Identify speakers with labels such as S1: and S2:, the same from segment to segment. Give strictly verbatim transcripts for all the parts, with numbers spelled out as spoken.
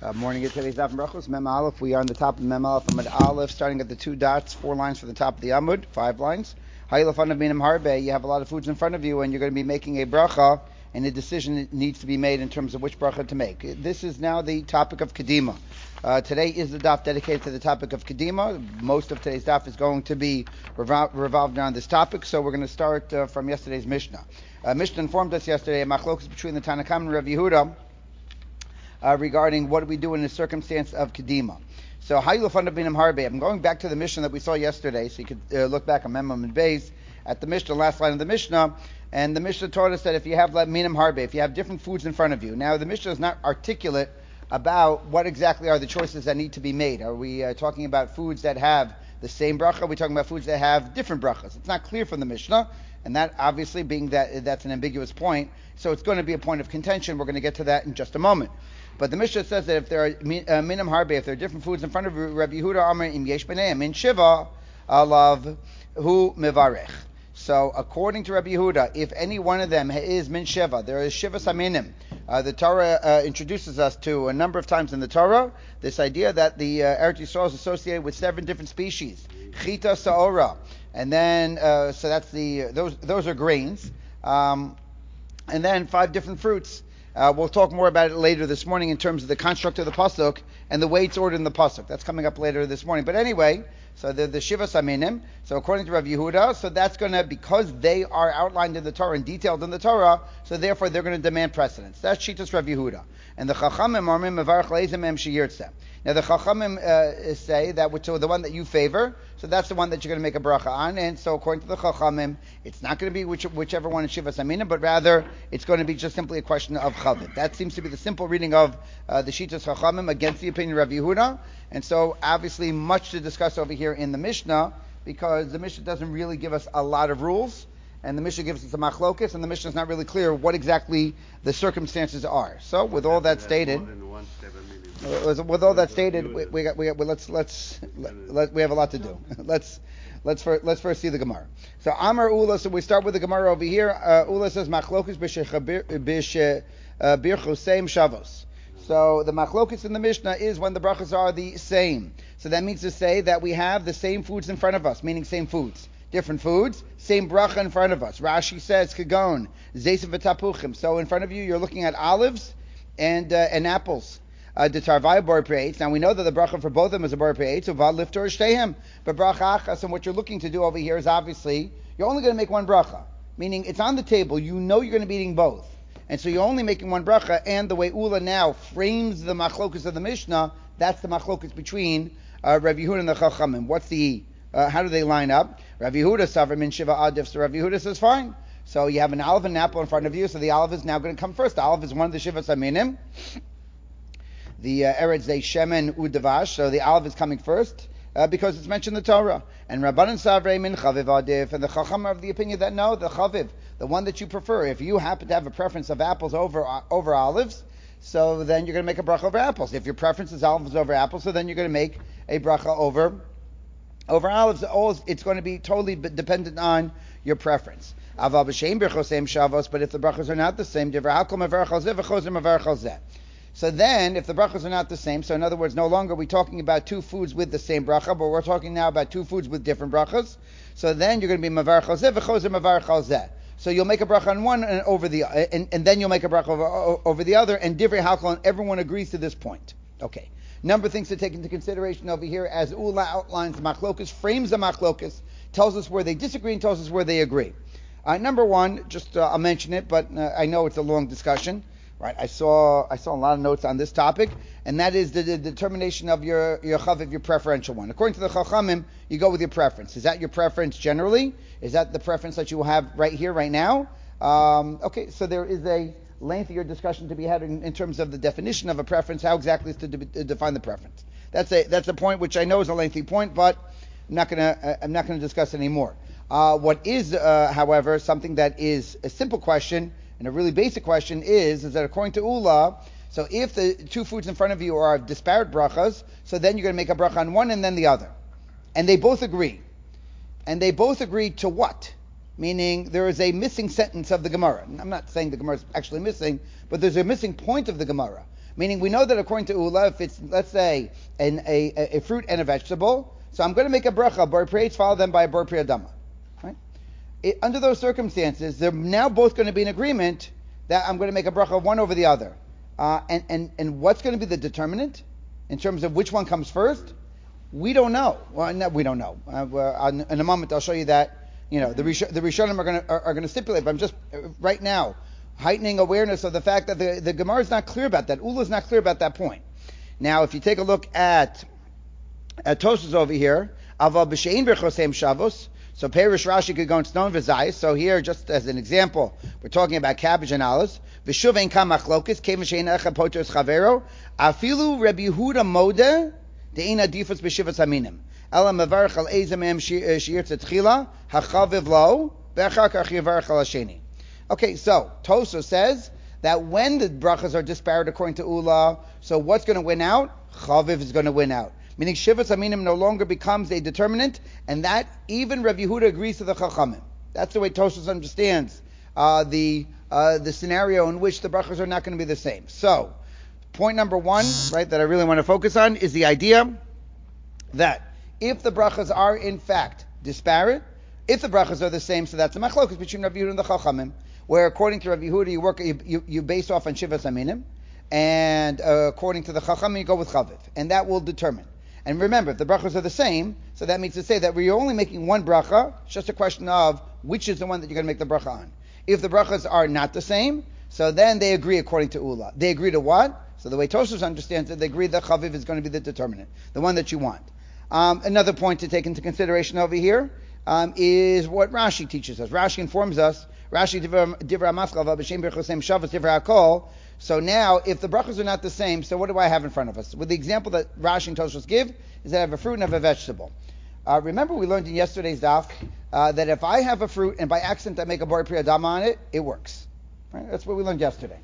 S1: Uh, morning at today's Daf and Brachos, Mem Aleph. We are on the top of Mem Aleph, Amud Aleph, starting at the two dots, four lines from the top of the Amud, five lines. Hayilafan of Minim Harbe, you have a lot of foods in front of you, and you're going to be making a bracha, and a decision needs to be made in terms of which bracha to make. This is now the topic of Kedima. Uh, today is the daf dedicated to the topic of Kedima. Most of today's daf is going to be revol- revolved around this topic, so we're going to start uh, from yesterday's Mishnah. Uh, Mishnah informed us yesterday, a machlokus between the Tanna Kamma and Rav Yehuda, Uh, regarding what do we do in the circumstance of Kedima. So, Hayilafan of Minim Harbe. I'm going back to the Mishnah that we saw yesterday, so you could uh, look back on Memam and Beis at the Mishnah, last line of the Mishnah, and the Mishnah taught us that if you have like, Minim Harbe, if you have different foods in front of you. Now, the Mishnah is not articulate about what exactly are the choices that need to be made. Are we uh, talking about foods that have the same bracha? Are we talking about foods that have different brachas? It's not clear from the Mishnah, and that obviously being that that's an ambiguous point, so it's going to be a point of contention. We're going to get to that in just a moment. But the Mishnah says that if there are uh, minim harbe, if there are different foods in front of Rabbi Yehuda, Amar im yesh b'neim min shiva alav hu mevarech. So according to Rabbi Yehuda, if any one of them is min shiva, there is shiva saminim. Uh, the Torah uh, introduces us to a number of times in the Torah this idea that the uh, Eretz Yisrael is associated with seven different species, chita saora, and then uh, so that's the those those are grains, um, and then five different fruits. Uh, we'll talk more about it later this morning in terms of the construct of the pasuk and the way it's ordered in the pasuk. That's coming up later this morning. But anyway, so the, the Shiva Saminim, so according to Rav Yehuda, so that's going to, because they are outlined in the Torah and detailed in the Torah, so therefore they're going to demand precedence. That's Shitas Rav Yehuda. And the Chachamim are mevarach leizem em sheyirtzeh. Now the Chachamim uh, say that which the one that you favor, so that's the one that you're going to make a bracha on. And so according to the Chachamim, it's not going to be which, whichever one is Shiva Saminim, but rather it's going to be just simply a question of Chavit. That seems to be the simple reading of uh, the Shitas Chachamim against the opinion of Rav Yehuda. And so obviously much to discuss over here in the Mishnah, because the Mishnah doesn't really give us a lot of rules, and the Mishnah gives us a machlokus, and the Mishnah is not really clear what exactly the circumstances are. So with all that stated, uh, with all that stated, we, we got, we got, well, let's let's let, let, we have a lot to do. let's let's first, let's first see the Gemara. So Amar Ula, so we start with the Gemara over here. Uh, Ula says machlokus b'shir choseim shavos. So the machlokus in the Mishnah is when the brachas are the same. So that means to say that we have the same foods in front of us, meaning same foods. Different foods, same bracha in front of us. Rashi says, kagon, zaysim v'tapuchim. So in front of you, you're looking at olives and uh, and apples. Detarvai bar pe'etz. Now we know that the bracha for both of them is a bar pe'etz, so vad lifter shtehem. But bracha achas, and what you're looking to do over here is obviously, you're only going to make one bracha. Meaning, it's on the table, you know you're going to be eating both. And so you're only making one bracha, and the way Ula now frames the machlokus of the Mishnah, that's the machlokus between uh, Rav Yehuda and the Chachamim. What's the, uh, how do they line up? Rav Yehuda savr min shiva adif, so Rav Yehuda says fine. So you have an olive and an apple in front of you, so the olive is now going to come first. The olive is one of the shiva saminim. The uh, eretz they shemen udavash, so the olive is coming first. Uh, because it's mentioned in the Torah. And Rabbanan Savrei min chaviv adif, and the Chacham are of the opinion that no, the chaviv, the one that you prefer, if you happen to have a preference of apples over uh, over olives, so then you're going to make a bracha over apples. If your preference is olives over apples, so then you're going to make a bracha over over olives. It's going to be totally dependent on your preference. Aval b'sheim b'choseim shavos, but if the brachas are not the same, divrei hakol mevarach al zeh v'chozer mevarach al zeh. So then, if the brachas are not the same, so in other words, no longer are we talking about two foods with the same bracha, but we're talking now about two foods with different brachas. So then you're going to be mavarach al zeh v'chozer mavarach al zeh. So you'll make a bracha on one and over the, and, and then you'll make a bracha over, over the other, and divrei hakol, and everyone agrees to this point. Okay. Number of things to take into consideration over here, as Ula outlines the machlokus, frames the machlokus, tells us where they disagree and tells us where they agree. Uh, number one, just uh, I'll mention it, but uh, I know it's a long discussion. Right, I saw I saw a lot of notes on this topic, and that is the, the determination of your your chaviv, your preferential one. According to the Chachamim, you go with your preference. Is that your preference generally? Is that the preference that you will have right here, right now? Um, okay, so there is a lengthier discussion to be had in, in terms of the definition of a preference. How exactly is to, de- to define the preference? That's a that's a point which I know is a lengthy point, but I'm not gonna uh, I'm not gonna discuss it anymore. Uh, what is, uh, however, something that is a simple question. And a really basic question is, is that according to Ula, so if the two foods in front of you are disparate brachas, so then you're going to make a bracha on one and then the other. And they both agree. And they both agree to what? Meaning there is a missing sentence of the Gemara. I'm not saying the Gemara is actually missing, but there's a missing point of the Gemara. Meaning we know that according to Ula, if it's, let's say, an, a, a fruit and a vegetable, so I'm going to make a bracha, bor pri'etz, follow them by a bor pri'adama. Right? It, under those circumstances, they're now both going to be in agreement that I'm going to make a bracha one over the other. Uh, and, and, and what's going to be the determinant in terms of which one comes first? We don't know. Well, no, we don't know. Uh, well, in a moment, I'll show you that. You know, the Rish- the Rishonim are going to are, are going to stipulate. But I'm just uh, right now heightening awareness of the fact that the, the Gemara is not clear about that. Ula is not clear about that point. Now, if you take a look at at Tosfos over here, Aval b'shein b'chosem shavos. So Perish Rashi could go in Snon v'zayis. So here, just as an example, we're talking about cabbage and olives. V'shuv ein kam machlokes keven shein echad poteres chavero. Afilu Rabbi Yehuda modeh de'ein adifus b'shivas haminim. Ela mevarich al eiz mehem sheyirtze tchila hachaviv lo ve'achar kach yivarich al hasheni. Okay, so Tosfos says that when the brachas are disparate according to Ula, so what's going to win out? Chaviv is going to win out. Meaning Shivas Aminim no longer becomes a determinant, and that even Rav Yehuda agrees to the Chachamim. That's the way Tosfos understands uh, the uh, the scenario in which the brachas are not going to be the same. So, point number one, right, that I really want to focus on is the idea that if the brachas are in fact disparate, if the brachas are the same, so that's a machlokas between Rav Yehuda and the Chachamim, where according to Rav Yehuda you work you, you, you base off on Shivas Aminim, and uh, according to the Chachamim you go with Chaviv, and that will determine. And remember, if the brachas are the same, so that means to say that we're only making one bracha. It's just a question of which is the one that you're going to make the bracha on. If the brachas are not the same, so then they agree according to Ula. They agree to what? So the way Tosfos understands it, they agree that Chaviv is going to be the determinant, the one that you want. Um, another point to take into consideration over here um, is what Rashi teaches us. Rashi informs us, Rashi Divra Maschal B'Shem B'Chosem Shavos Divra Hakol. So now, if the brachas are not the same, so what do I have in front of us? With the example that Rashi and Tosfos give, is that I have a fruit and I have a vegetable. Uh, remember we learned in yesterday's daf uh, that if I have a fruit and by accident I make a bor pri'adama on it, it works. Right? That's what we learned yesterday.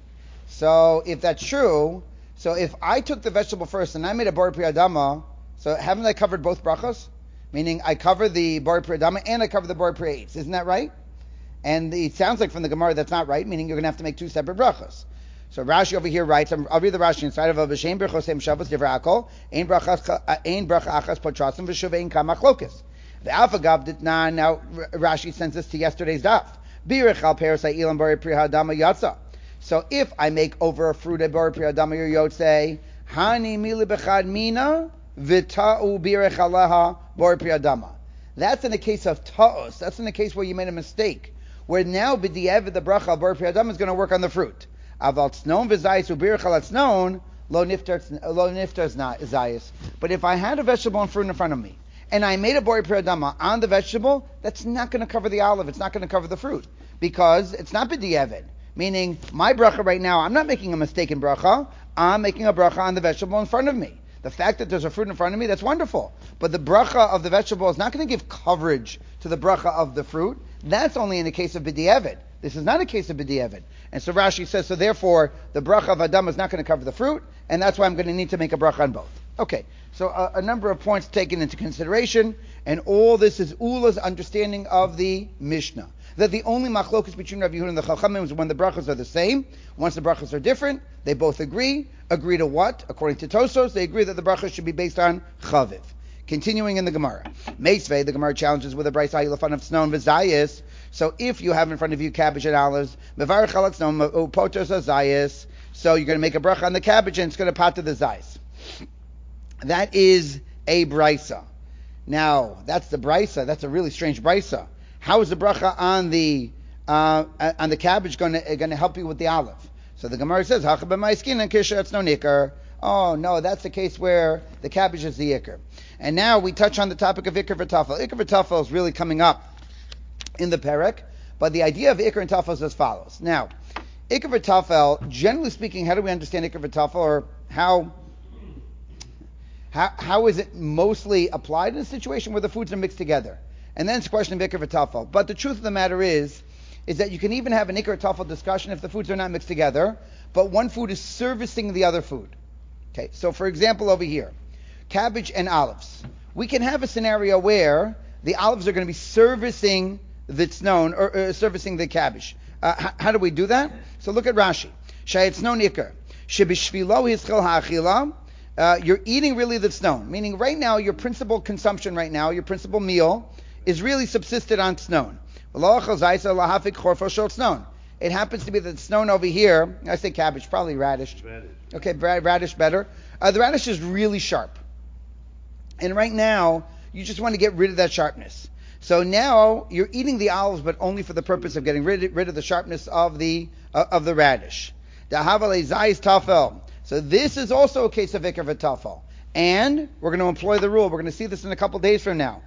S1: So if that's true, so if I took the vegetable first and I made a bor pri'adama, so haven't I covered both brachas? Meaning I cover the bor pri'adama and I cover the bor pri'etz. Isn't that right? And it sounds like from the Gemara that's not right, meaning you're going to have to make two separate brachas. So Rashi over here writes, I'll read the Rashi inside of a B'Shem B'Chosem Shavos Divrei Hakol, Ein bracha Ein bracha achas potrasim v'shuv ein kam machlokas. The Alphagav did not. Now Rashi sends us to yesterday's daf. Birech al peres ha'ilam bari pri hadama yatsa. So if I make over a fruit a bari pri hadama yotze, hani mili bechad mina v'ta'u birech aleha bari pri hadama. That's in the case of ta'os. That's in the case where you made a mistake. Where now b'di'ev the bracha bari pri hadama is going to work on the fruit. Aval tznon v'zayis ubirich al tznon lo niftar lo niftar zayis. But if I had a vegetable and fruit in front of me, and I made a bori pri'adama on the vegetable, that's not going to cover the olive. It's not going to cover the fruit because it's not b'di'evid. Meaning, my bracha right now, I'm not making a mistake in bracha. I'm making a bracha on the vegetable in front of me. The fact that there's a fruit in front of me, that's wonderful. But the bracha of the vegetable is not going to give coverage to the bracha of the fruit. That's only in the case of b'di'evid. This is not a case of b'di'evid. And so Rashi says, so therefore, the bracha of Adam is not going to cover the fruit, and that's why I'm going to need to make a bracha on both. Okay, so a, a number of points taken into consideration, and all this is Ula's understanding of the Mishnah. That the only machlokas between Rav Yehuda and the Chachamim is when the brachas are the same. Once the brachas are different, they both agree. Agree to what? According to Tosfos, they agree that the brachas should be based on Chaviv. Continuing in the Gemara. Meisvei, the Gemara challenges with a Bryce Ayilafan of Snon V'Zayis. So if you have in front of you cabbage and olives, Mevar Chalak Snon Upotos Zayis, so you're going to make a bracha on the cabbage and it's going to pot to the Zayis. That is a Brisa. Now, that's the Brisa. That's a really strange Brisa. How is the bracha on the uh, on the cabbage going to going to help you with the olive? So the Gemara says, "Hacha b'maiskin and kisha it's no nikar." Oh no, that's the case where the cabbage is the ikar. And now we touch on the topic of ikar v'tafel. Ikar v'tafel is really coming up in the perek, but the idea of ikar and tafel is as follows. Now, ikar v'tafel, generally speaking, how do we understand ikar v'tafel, or how how how is it mostly applied in a situation where the foods are mixed together? And then it's a question of ikar v'tafel. But the truth of the matter is, is that you can even have an ikar tafel discussion if the foods are not mixed together, but one food is servicing the other food. Okay, so for example over here, cabbage and olives. We can have a scenario where the olives are going to be servicing the tznon, or uh, servicing the cabbage. Uh, h- how do we do that? So look at Rashi. Shayetznon ikar. Shebishvilo hischil ha'achila. Uh, you're eating really the snon, meaning right now your principal consumption right now, your principal meal, is really subsisted on snon. It happens to be that the snon over here, I say cabbage, probably radish. Radish. Okay, radish better. Uh, the radish is really sharp. And right now, you just want to get rid of that sharpness. So now you're eating the olives, but only for the purpose of getting rid, rid of the sharpness of the uh, of the radish. So this is also a case of ikar v'tafel. And we're going to employ the rule. We're going to see this in a couple days from now.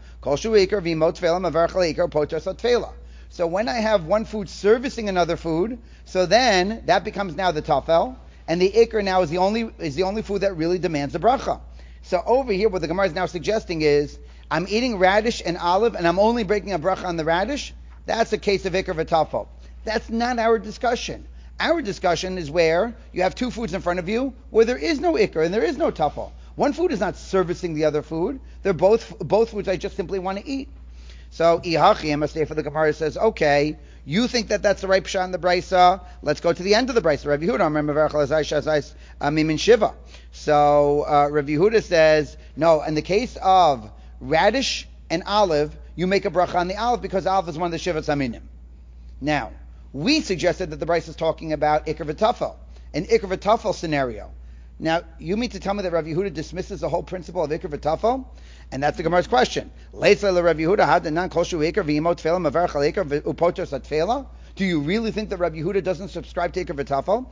S1: So when I have one food servicing another food, so then that becomes now the tafel, and the ikar now is the only is the only food that really demands the bracha. So over here, what the Gemara is now suggesting is, I'm eating radish and olive, and I'm only breaking a bracha on the radish. That's a case of ikar v'tafel. That's not our discussion. Our discussion is where you have two foods in front of you, where there is no ikar and there is no tafel. One food is not servicing the other food. They're both both foods I just simply want to eat. So ihachi, I must say for the Gemara says, okay, you think that that's the right pshat in the brisa. Let's go to the end of the brisa. Rav Yehuda, remember mimin shiva. So uh, Rav Yehuda says, no, in the case of radish and olive, you make a bracha on the olive because olive is one of the shivas aminim. Now, we suggested that the brisa is talking about ikar v'tafel, an ikar v'tafel scenario. Now, you mean to tell me that Rav Yehuda dismisses the whole principle of ikar v'tafel? And that's the Gemara's question. Do you really think that Rav Yehuda doesn't subscribe to ikar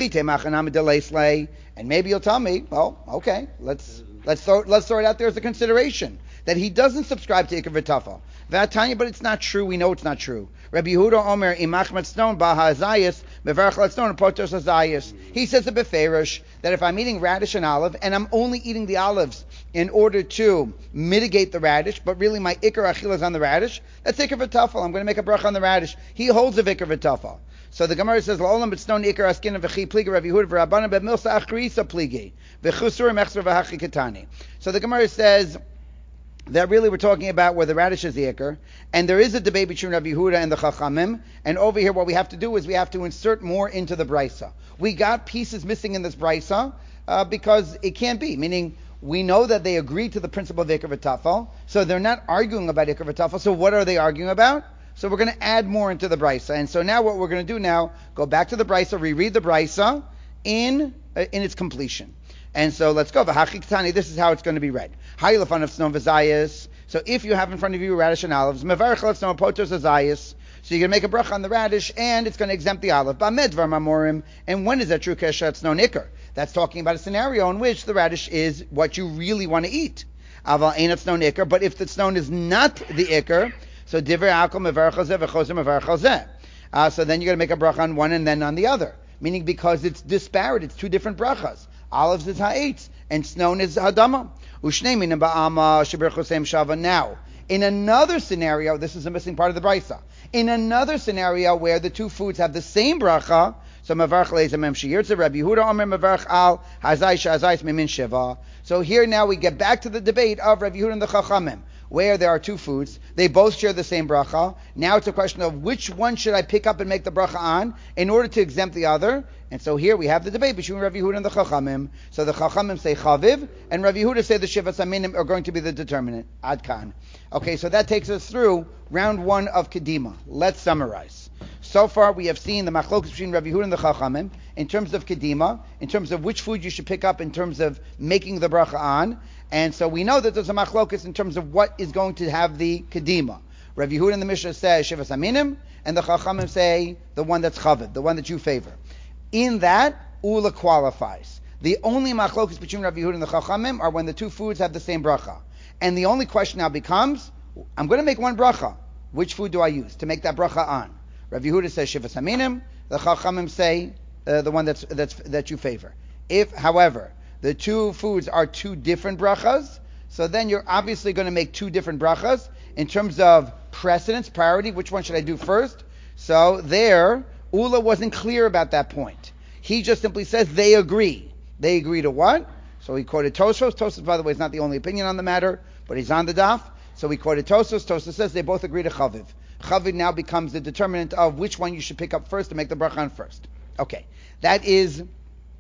S1: v'tafel? And maybe you'll tell me, well, okay, let's let's throw let's throw it out there as a consideration that he doesn't subscribe to ikar v'tafel. V'atanya, but it's not true. We know it's not true. Rabbi Yehuda Omer imachmat stone bahazayis mevarach stone potos hazayis. He says a beferish that if I'm eating radish and olive and I'm only eating the olives in order to mitigate the radish, but really my ikar achila is on the radish, that's ikar v'tafel. I'm going to make a bracha on the radish. He holds a ikar v'tafel. So the Gemara says, "La'olam b'tznon ikar askin v'chi pligi Rabbi Yehuda v'Rabbanan b'milsa achrisa pligi v'chusurim echzer v'hachi katani." So the Gemara says that really we're talking about where the radish is the ikar, and there is a debate between Rabbi Yehuda and the Chachamim, and over here what we have to do is we have to insert more into the brisa. We got pieces missing in this brisa uh, because it can't be, meaning we know that they agree to the principle of ikar v'tafel, so they're not arguing about ikar v'tafel, so what are they arguing about? So we're going to add more into the brisa, and so now what we're going to do now, go back to the brisa, reread the brisa in uh, in its completion. And so let's go. V'hachik this is how it's going to be read. Hayilafan of snow v'zayis. So if you have in front of you radish and olives, mevarich let snow potos azayis. So you're going to make a bracha on the radish, and it's going to exempt the olive. Ba'medvar mamorim. And when is that true? Keshat snow nikar. That's talking about a scenario in which the radish is what you really want to eat. Aval ain't snow nikar. But if the snow is not the ikar, so divrei akel mevarich hazeh v'chozer mevarich hazeh. Uh, so then you're going to make a bracha on one and then on the other. Meaning because it's disparate, it's two different brachas. Olives is ha'etz, and snow is hadama. Ushnei ba'ama sheberchosem shava. Now, in another scenario, this is a missing part of the brisa. In another scenario where the two foods have the same bracha, so mavarch leizamem sheyirtze Rabbi Yehuda Omer mavarch al hazai shazais mimin shiva. So here now we get back to the debate of Rabbi Yehuda and the Chachamim, where there are two foods. They both share the same bracha. Now it's a question of which one should I pick up and make the bracha on in order to exempt the other. And so here we have the debate between Rav Yehuda and the Chachamim. So the Chachamim say Chaviv, and Rav Yehuda say the Shivas Aminim are going to be the determinant. Ad Kan. Okay, so that takes us through round one of Kedima. Let's summarize. So far we have seen the machlokas between Rav Yehuda and the Chachamim in terms of Kedima, in terms of which food you should pick up in terms of making the bracha on. And so we know that there's a machlokas in terms of what is going to have the Kedima. Rav Yehuda in the Mishnah says Shivas Aminim, and the Chachamim say the one that's Chaviv, the one that you favor. In that, Ula qualifies. The only machlokas between Rav Yehuda and the Chachamim are when the two foods have the same bracha. And the only question now becomes, I'm going to make one bracha. Which food do I use to make that bracha on? Rav Yehuda says Shivas Aminim. The Chachamim say uh, the one that's, that's that you favor. If, however, the two foods are two different brachas, so then you're obviously going to make two different brachas in terms of precedence, priority. Which one should I do first? So there, Ula wasn't clear about that point. He just simply says they agree. They agree to what? So he quoted Tosfos. Tosfos, by the way, is not the only opinion on the matter, but he's on the daf. So he quoted Tosfos. Tosfos says they both agree to Chaviv. Chaviv now becomes the determinant of which one you should pick up first to make the bracha on first. Okay, that is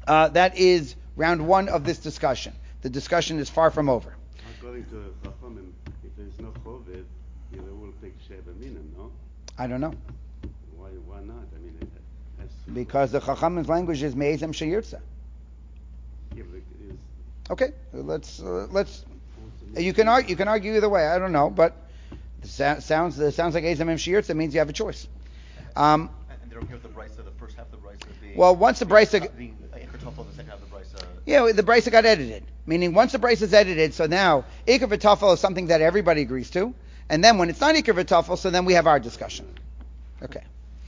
S1: Uh, that is round one of this discussion. The discussion is far from over.
S2: According to Chachamim, if there's no chovet, you know, we'll take Sheva Minim, no?
S1: I don't know.
S2: Why Why not? I mean, it has to...
S1: Because the Chachamim's language is Me'ezem Sheyirtza.
S2: Yeah, but it is...
S1: Okay, let's uh, let's. You can argue. You can argue either way. I don't know, but it sounds it sounds like Ezem Sheyirtza means you have a choice. Um,
S3: and they're okay with the brisa, the first half of the brisa being...
S1: Well, once the brisa...
S3: Being Iker Tafel, the second half of the brisa...
S1: Yeah, the brisa got edited. Meaning once the brisa is edited, so now Iker V'Tafel is something that everybody agrees to. And then when it's not Iker V'Tafel, so then we have our discussion. Okay.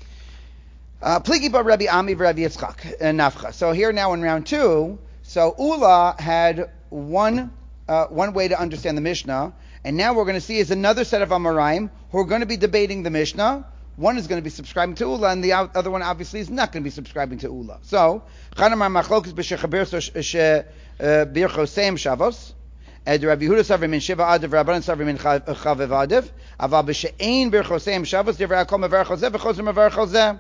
S1: Pligi ba Rabbi Ami v'Rabbi Yitzchak Nafcha. So here now in round two, so Ula had one uh, one way to understand the Mishnah, and now we're going to see is another set of Amoraim who are going to be debating the Mishnah. One is going to be subscribing to Ula, and the other one obviously is not going to be subscribing to Ula. So, Chanamar Machlokes b'Shechabir Birchoseim Shavos, Ed Rabbi Yehuda Savri min Shiva Adiv, Rabbanan Savri min Chavev Adiv, Aval b'She'ein Birchoseim Shavos, Divrei Hakol Mevar Chozeh v'Chozer Mevar Chozeh.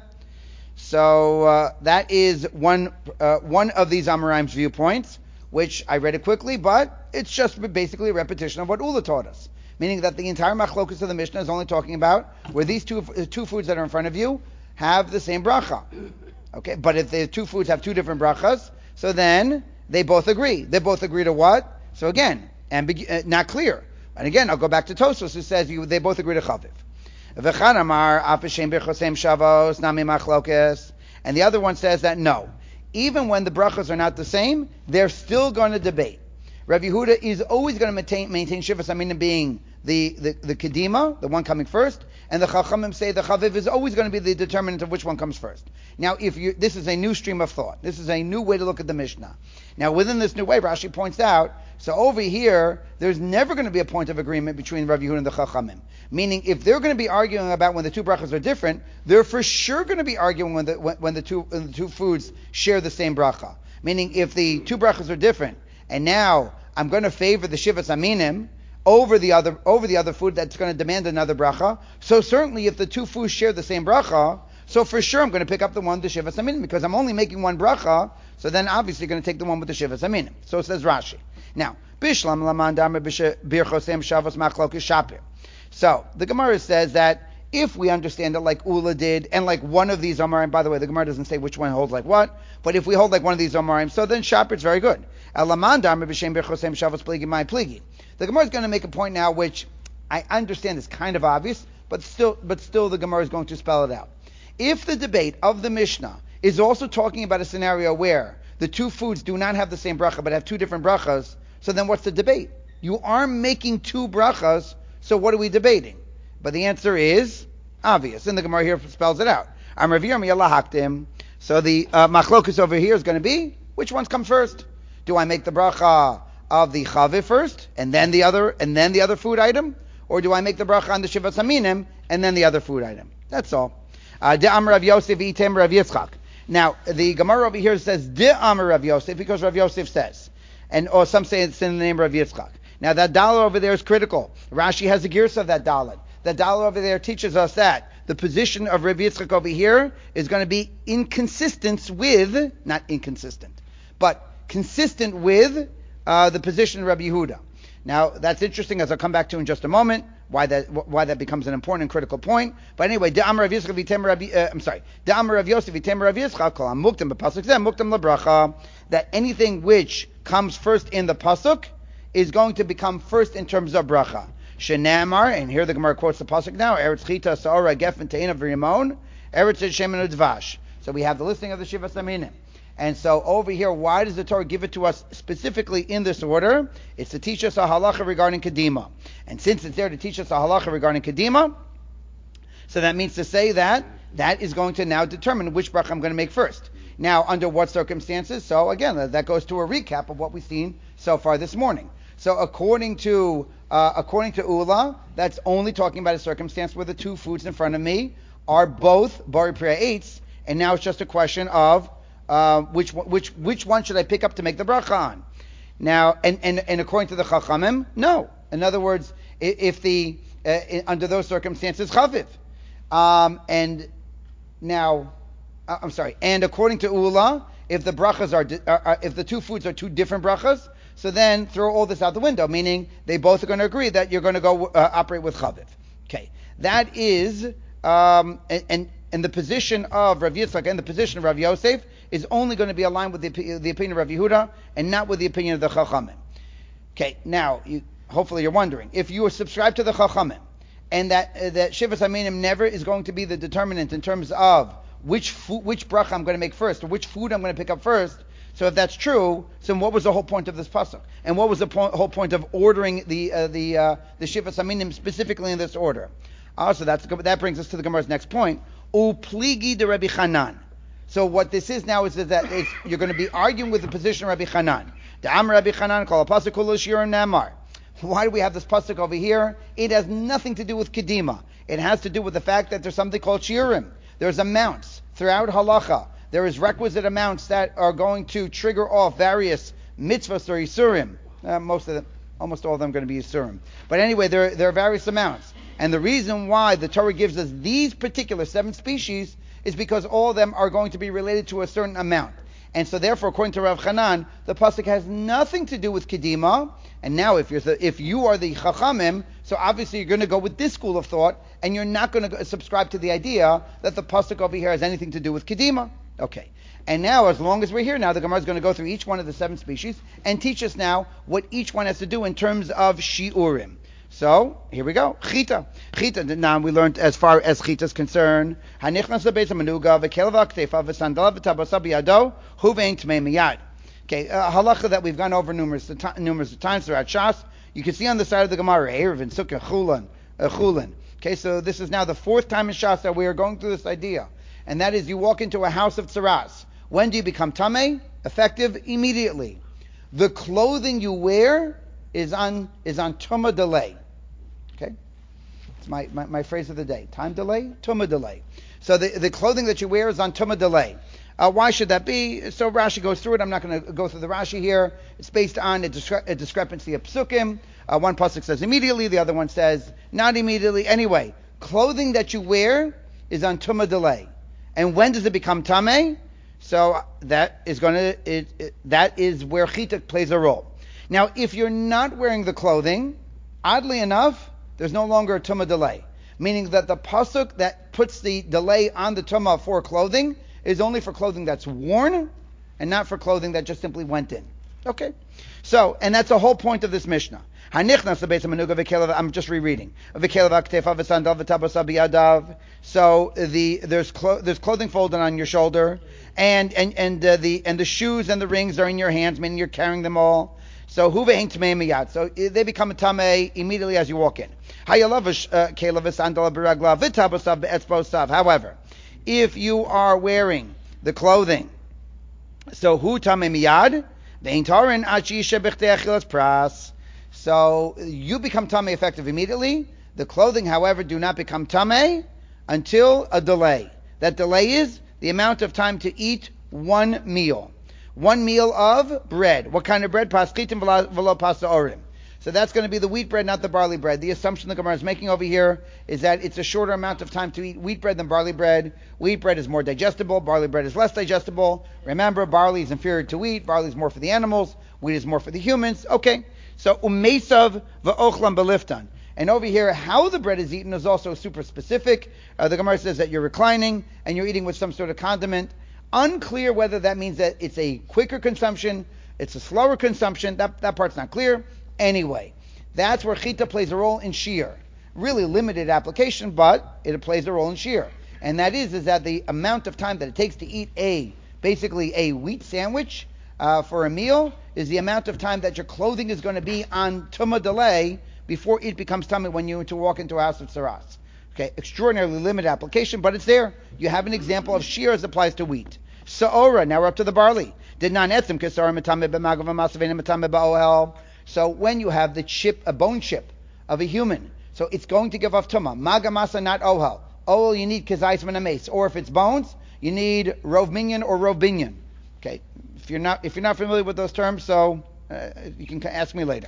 S1: So uh, that is one uh, one of these Amoraim's viewpoints, which I read it quickly, but it's just basically a repetition of what Ula taught us. Meaning that the entire machlokus of the Mishnah is only talking about where these two two foods that are in front of you have the same bracha. Okay, but if the two foods have two different brachas, so then they both agree. They both agree to what? So again, ambigu- uh, not clear. And again, I'll go back to Tosfos, who says you, they both agree to chaviv. V'chan amar afeshem b'chosem shavos nami machlokus, and the other one says that no, even when the brachas are not the same, they're still going to debate. Rabbi Yehuda is always going to maintain, maintain Shivas Aminim being the, the, the Kedima, the one coming first, and the Chachamim say the Chaviv is always going to be the determinant of which one comes first. Now, if you, this is a new stream of thought. This is a new way to look at the Mishnah. Now, within this new way, Rashi points out, so over here, there's never going to be a point of agreement between Rabbi Yehuda and the Chachamim. Meaning, if they're going to be arguing about when the two brachas are different, they're for sure going to be arguing when the, when, when the two when the two foods share the same bracha. Meaning, if the two brachas are different, and now I'm going to favor the Shivas Aminim over the other over the other food that's going to demand another bracha. So certainly if the two foods share the same bracha, so for sure I'm going to pick up the one with the Shivas Aminim because I'm only making one bracha, so then obviously going to take the one with the Shivas Aminim. So says Rashi. Now, Bishlam Laman Damar Birchosem Shavos Machlokes Shapir. So the Gemara says that if we understand it like Ula did, and like one of these Amoraim, by the way, the Gemara doesn't say which one holds like what, but if we hold like one of these Amoraim, so then Shapir's very good. The Gemara is going to make a point now, which I understand is kind of obvious, but still, but still the Gemara is going to spell it out. If the debate of the Mishnah is also talking about a scenario where the two foods do not have the same bracha, but have two different brachas, so then what's the debate? You are making two brachas, so what are we debating? But the answer is obvious, and the Gemara here spells it out. So the uh, machlokus over here is going to be, which ones come first? Do I make the bracha of the chaviv first, and then the other, and then the other food item, or do I make the bracha on the shivas aminim and then the other food item? That's all. De Amar Rav Yosef item Rav Yitzchak. Now the Gemara over here says De Amar Rav Yosef because Rav Yosef says, and or some say it's in the name of Rav Yitzchak. Now that dollar over there is critical. Rashi has a girsa of that dollar. That dollar over there teaches us that the position of Rav Yitzchak over here is going to be inconsistent with, not inconsistent, but consistent with uh, the position of Rabbi Yehuda. Now that's interesting, as I'll come back to in just a moment, why that why that becomes an important and critical point. But anyway, De'amar Rav Yitzchak v'tem Rabbi, uh, I'm sorry, De'amar Rav Yosef v'tem Rav Yitzchak kol hamuktam b'pasuk zeh muktam lebracha, that anything which comes first in the pasuk is going to become first in terms of bracha. Shenamar, and here the Gemara quotes the pasuk now, Eretz Chita Sa'ora Gefen Teina V'Rimon, Eretz Shemen Udvash. So we have the listing of the Shivas Aminim. And so over here, why does the Torah give it to us specifically in this order? It's to teach us a halacha regarding Kedima. And since it's there to teach us a halacha regarding Kedima, so that means to say that that is going to now determine which bracha I'm going to make first. Now, under what circumstances? So again, that goes to a recap of what we've seen so far this morning. So according to uh, according to Ula, that's only talking about a circumstance where the two foods in front of me are both Bari Priya Eitz, and now it's just a question of uh, which which which one should I pick up to make the bracha on? Now, and, and, and according to the Chachamim, no. In other words, if, if the uh, under those circumstances, Chaviv. Um, and now, uh, I'm sorry, and according to Ula, if the brachas are, di- are, are if the two foods are two different brachas, so then throw all this out the window, meaning they both are going to agree that you're going to go uh, operate with chaviv. Okay, that is um, and, and and the position of Rav Yitzchak and the position of Rav Yosef is only going to be aligned with the, the opinion of Rav Yehuda and not with the opinion of the Chachamim. Okay, now you, hopefully you're wondering if you are subscribed to the Chachamim and that uh, that Shivas Aminim never is going to be the determinant in terms of which fo- which bracha I'm going to make first or which food I'm going to pick up first. So if that's true, so what was the whole point of this pasuk? And what was the po- whole point of ordering the uh, the uh, the Shivas Aminim specifically in this order? Also, that's that brings us to the Gemara's next point. Upligi de Rabbi Chanan. So what this is now is that it's, you're going to be arguing with the position of Rabbi Chanan. Da'am Rabbi Chanan call a pasuk kol shirim namar. Why do we have this pasuk over here? It has nothing to do with kedima. It has to do with the fact that there's something called shirim. There's amounts throughout halacha. There is requisite amounts that are going to trigger off various mitzvahs or isurim. Uh, most of them, almost all of them are going to be isurim. But anyway, there, there are various amounts. And the reason why the Torah gives us these particular seven species is because all of them are going to be related to a certain amount. And so therefore, according to Rav Chanan, the pasuk has nothing to do with kedima. And now if you're the, if you are the Chachamim, so obviously you're going to go with this school of thought, and you're not going to subscribe to the idea that the pasuk over here has anything to do with kedima. Okay. And now, as long as we're here now, the Gemara is going to go through each one of the seven species and teach us now what each one has to do in terms of shiurim. So, here we go. Chita. Chita, now we learned as far as Chita is concerned. Hanichnas lebeis hamanuga v'kelva ktefa v'sandala v'tabasa biyado huvein tmei miyad. Okay, a halacha that we've gone over numerous numerous times throughout Shas. You can see on the side of the Gemara, Erev and Sukkah Chulin. Uh, Chulin. Okay, so this is now the fourth time in Shas that we are going through this idea. And that is you walk into a house of tzaras. When do you become tamei? Effective immediately. The clothing you wear is on is on tumah delay. Okay, it's my, my, my phrase of the day. Time delay, tumah delay. So the, the clothing that you wear is on tumah delay. Uh, why should that be? So Rashi goes through it. I'm not going to go through the Rashi here. It's based on a, discre- a discrepancy of psukim. Uh, one pasuk says immediately, the other one says not immediately. Anyway, clothing that you wear is on tumah delay. And when does it become tamei? So that is going to it, it, that is where chita plays a role. Now, if you're not wearing the clothing, oddly enough, there's no longer a tumah delay, meaning that the pasuk that puts the delay on the tumah for clothing is only for clothing that's worn and not for clothing that just simply went in. Okay, so and that's the whole point of this Mishnah. I'm just rereading. So the there's clo- there's clothing folded on your shoulder, and and and uh, the and the shoes and the rings are in your hands, meaning you're carrying them all. So huvein tmei miyad. So they become a tamei immediately as you walk in. However, if you are wearing the clothing, so hu tamei miyad, ve'intarin achisha b'chtei achilas pras. So you become tamei effective immediately. The clothing, however, do not become tamei until a delay. That delay is the amount of time to eat one meal. One meal of bread. What kind of bread? Paschitim v'lo pasta orim. So that's going to be the wheat bread, not the barley bread. The assumption the Gemara is making over here is that it's a shorter amount of time to eat wheat bread than barley bread. Wheat bread is more digestible. Barley bread is less digestible. Remember, barley is inferior to wheat. Barley is more for the animals. Wheat is more for the humans. Okay. So umesav v'ochlam beliftan. And over here, how the bread is eaten is also super specific. Uh, the Gemara says that you're reclining and you're eating with some sort of condiment. Unclear whether that means that it's a quicker consumption, it's a slower consumption. That that part's not clear. Anyway, that's where chita plays a role in shear. Really limited application, but it plays a role in shear. And that is, is that the amount of time that it takes to eat a, basically a wheat sandwich uh, for a meal is the amount of time that your clothing is going to be on tumah delay before it becomes tummy when you to walk into a house of tzaras. Okay, extraordinarily limited application, but it's there. You have an example of shear as applies to wheat. Sa'ora, now we're up to the barley. Did not etzim kesara metame b'magav v'masavena metame ba'ohel. So when you have the chip, a bone chip of a human, so it's going to give off tumah. Maga masa, not ohel. Ohel, you need kezais menames. Or if it's bones, you need rov minyan or rov binyan. Okay, if you're not if you're not familiar with those terms, so uh, you can ask me later.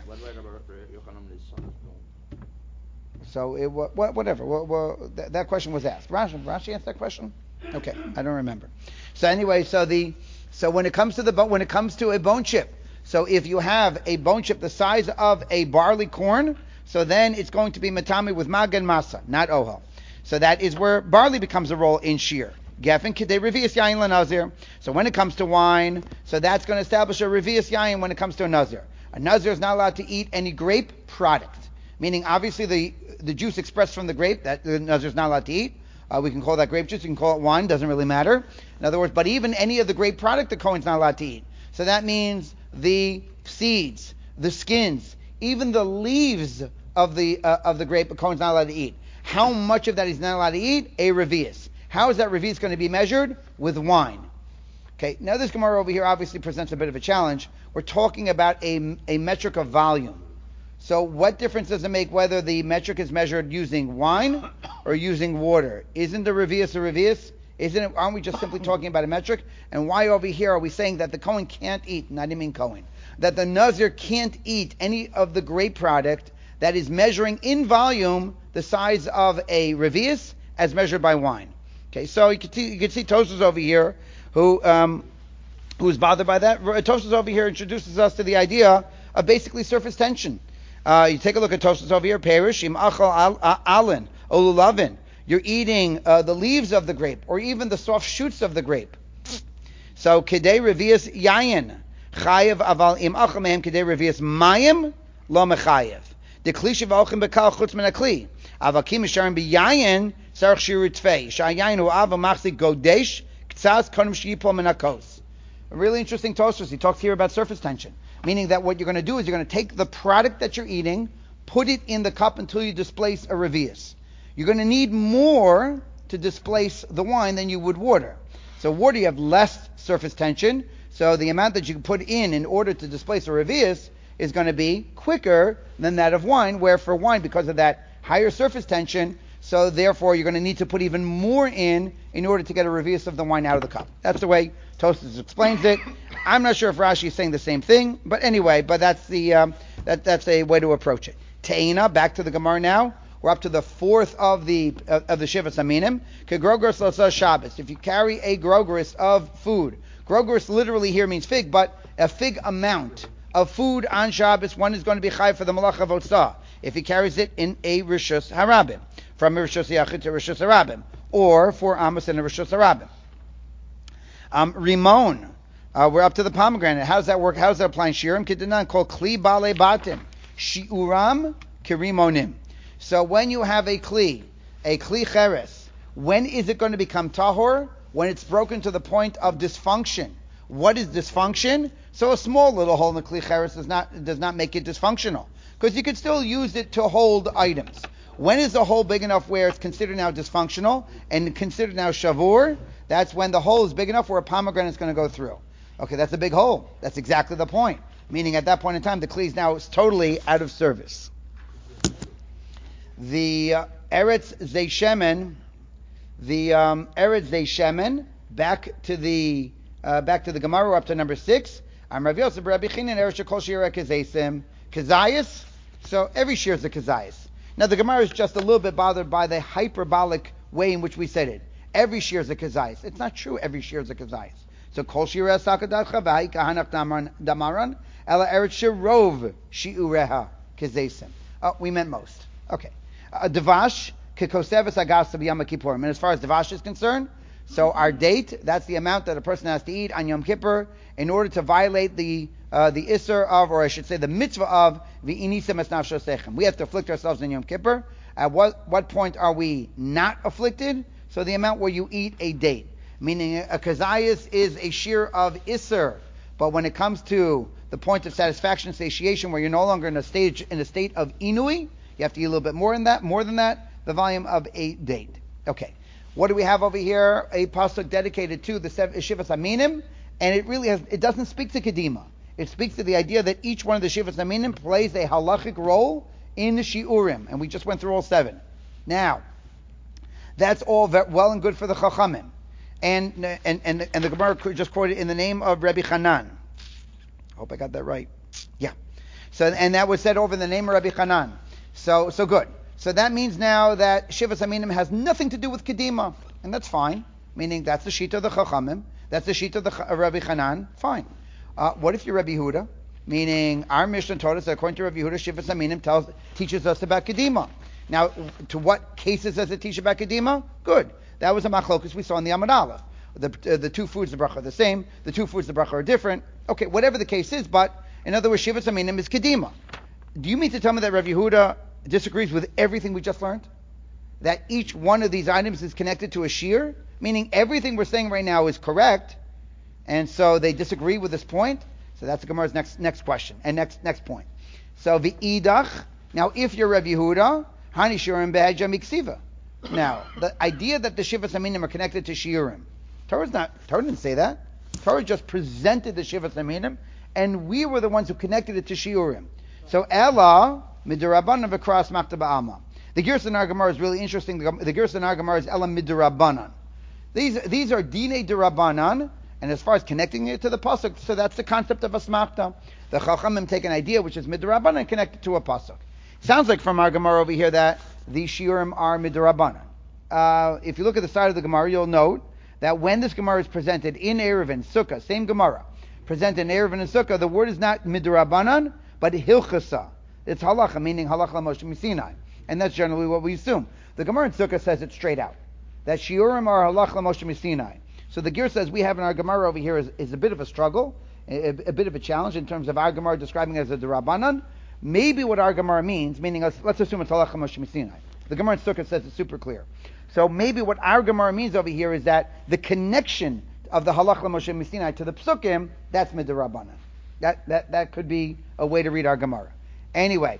S1: So it, whatever. Well, well, that, that question was asked. Rashi, Rashi asked that question. Okay, I don't remember. So anyway, so the So when it comes to the bo- when it comes to a bone chip, so if you have a bone chip the size of a barley corn, so then it's going to be matami with magen masa, not ohel. So that is where barley becomes a role in shear. Geffen kidei revius yain lanazir. So when it comes to wine, so that's going to establish a revius yain when it comes to a nazir. A nazir is not allowed to eat any grape product, meaning obviously the the juice expressed from the grape that the nazir is not allowed to eat. Uh, we can call that grape juice. We can call it wine. Doesn't really matter. In other words, but even any of the grape product, the Kohen's not allowed to eat. So that means the seeds, the skins, even the leaves of the uh, of the grape, the Kohen's not allowed to eat. How much of that he's not allowed to eat? A revius. How is that revius going to be measured? With wine. Okay. Now this Gemara over here obviously presents a bit of a challenge. We're talking about a a metric of volume. So what difference does it make whether the metric is measured using wine or using water? Isn't the revius a revius? Isn't it? Aren't we just simply talking about a metric? And why over here are we saying that the Kohen can't eat? Not even Kohen. That the Nazir can't eat any of the grape product that is measuring in volume the size of a revius as measured by wine. Okay, so you can see, you can see Tosfos over here who um, who's bothered by that. Tosfos over here introduces us to the idea of basically surface tension. Uh, you take a look at Tosfos over here. Perish im achal alin olulavin. You're eating uh, the leaves of the grape, or even the soft shoots of the grape. So kedei revius yayin chayev aval im achal mehem kedei revius mayim lo mechayev. The kli shivachim bekal chutz min akli. Avakim misharim biyayin sarach shiru tfei. Shayayin hu ava machzik godesh ktsas konim shiyipol min hakos. A really interesting Tosfos. He talks here about surface tension, meaning that what you're going to do is you're going to take the product that you're eating, put it in the cup until you displace a revius. You're going to need more to displace the wine than you would water. So water, you have less surface tension, so the amount that you put in in order to displace a revius is going to be quicker than that of wine, where for wine, because of that higher surface tension, so therefore you're going to need to put even more in in order to get a revius of the wine out of the cup. That's the way Tosfos explains it. I'm not sure if Rashi is saying the same thing, but anyway, but that's the um, that that's a way to approach it. Teina, back to the Gemara now. We're up to the fourth of the uh, of the Shivas Aminim. Kegrogros l'sa Shabbos. If you carry a grogris of food, grogris literally here means fig, but a fig amount of food on Shabbos, one is going to be chayv for the malach of otzah if he carries it in a rishus harabim, from a rishus yachid to rishus harabim, or for amos in a rishus harabim. Um, Rimon. Uh, we're up to the pomegranate. How does that work? How does that apply in shirim? Kedinan called kli bale batim shiuram kirimonim. So when you have a kli, a kli cheres, when is it going to become tahor? When it's broken to the point of dysfunction. What is dysfunction? So a small little hole in the kli cheres does not does not make it dysfunctional, because you could still use it to hold items. When is the hole big enough where it's considered now dysfunctional and considered now shavur? That's when the hole is big enough where a pomegranate is going to go through. Okay, that's a big hole. That's exactly the point. Meaning at that point in time, the kli is now totally out of service. The uh, Eretz Zeishemen, the um, Eretz Zeishemen, back to the uh, back to the Gemara, up to number six. I'm Rav Yosef Rabbi Chinin Eretz Shekol Shira Kazayim Kazayis. So every shir is a Kazayis. Now the Gemara is just a little bit bothered by the hyperbolic way in which we said it. Every shir is a Kazayis. It's not true. Every shir is a Kazayis. So Kol Shira Sakadat Chavai Kahanach Damaran Ela Eretz Shirov Shiureha Kazayim. Oh, we meant most. Okay. Uh, Devash, Kikosevis Agasa B'Yom Kippurim. And as far as Devash is concerned, so our date, that's the amount that a person has to eat on Yom Kippur in order to violate the uh, the Isser of, or I should say the mitzvah of, V'inisa Es Nafsho Sechem. We have to afflict ourselves in Yom Kippur. At what, what point are we not afflicted? So the amount where you eat a date. Meaning a kazayas is a shear of Isser. But when it comes to the point of satisfaction, satiation, where you're no longer in a stage in a state of inui, you have to eat a little bit more than that, more than that, the volume of a date. Okay. What do we have over here? A pasuk dedicated to the Shivas Aminim, and it really has, it doesn't speak to Kedima. It speaks to the idea that each one of the Shivas Aminim plays a halachic role in the Shiurim, and we just went through all seven. Now, that's all well and good for the Chachamim. And, and, and, and the Gemara just quoted in the name of Rabbi Chanan. I hope I got that right. Yeah. So, and that was said over in the name of Rabbi Chanan. So, so good. So that means now that Shivas Aminim has nothing to do with Kedima, and that's fine. Meaning that's the Shita of the Chachamim. That's the sheet of the Ch- uh, Rabbi Chanan. Fine. Uh, what if you're Rabbi Huda? Meaning, our Mishnah taught us that according to Rabbi Huda, Shivas Aminim tells teaches us about Kedima. Now, to what cases does it teach about Kedima? Good. That was a machlokus we saw in the Amud Aleph. The, uh, the two foods, the bracha are the same. The two foods, the bracha are different. Okay, whatever the case is, but in other words, Shivas Aminim is Kedima. Do you mean to tell me that Rabbi Yehuda disagrees with everything we just learned? That each one of these items is connected to a shear? Meaning everything we're saying right now is correct, and so they disagree with this point? So that's the Gemara's next next question, and next next point. So v'idach, now if you're Rabbi Yehuda, hani shiurim be'eja miksiva. Now, the idea that the Shivas Aminim are connected to shiurim, Torah's not, Torah didn't say that. Torah just presented the Shivas Aminim, and we were the ones who connected it to shiurim. So Ella midirabanan v'kras makta ba'alma. The Gerson Gemara is really interesting. The, the Gerson Gemara is Ella midirabanan. These these are dine dirabanan, and as far as connecting it to the pasuk, so that's the concept of asmachta. The Chachamim take an idea which is midirabanan and connect it to a pasuk. Sounds like from our Gemara over here that these shiurim are midirabanan. Uh, if you look at the side of the Gemara, you'll note that when this Gemara is presented in Eruvin, Sukkah, same Gemara, presented in Eruvin and Sukkah, the word is not midirabanan, but hilchasa. It's halacha, meaning halacha Moshe Sinai. And that's generally what we assume. The Gemara in Sukkah says it straight out, that shiurim are halacha Moshe Sinai. So the Ger says we have in our Gemara over here is, is a bit of a struggle, a, a bit of a challenge in terms of our Gemara describing it as a derabanan. Maybe what our Gemara means, meaning let's, let's assume it's halacha Moshe Sinai. The Gemara in Sukkah says it's super clear. So maybe what our Gemara means over here is that the connection of the halacha Moshe Sinai to the psukim, that's midirabanan. That that that could be a way to read our Gemara. Anyway,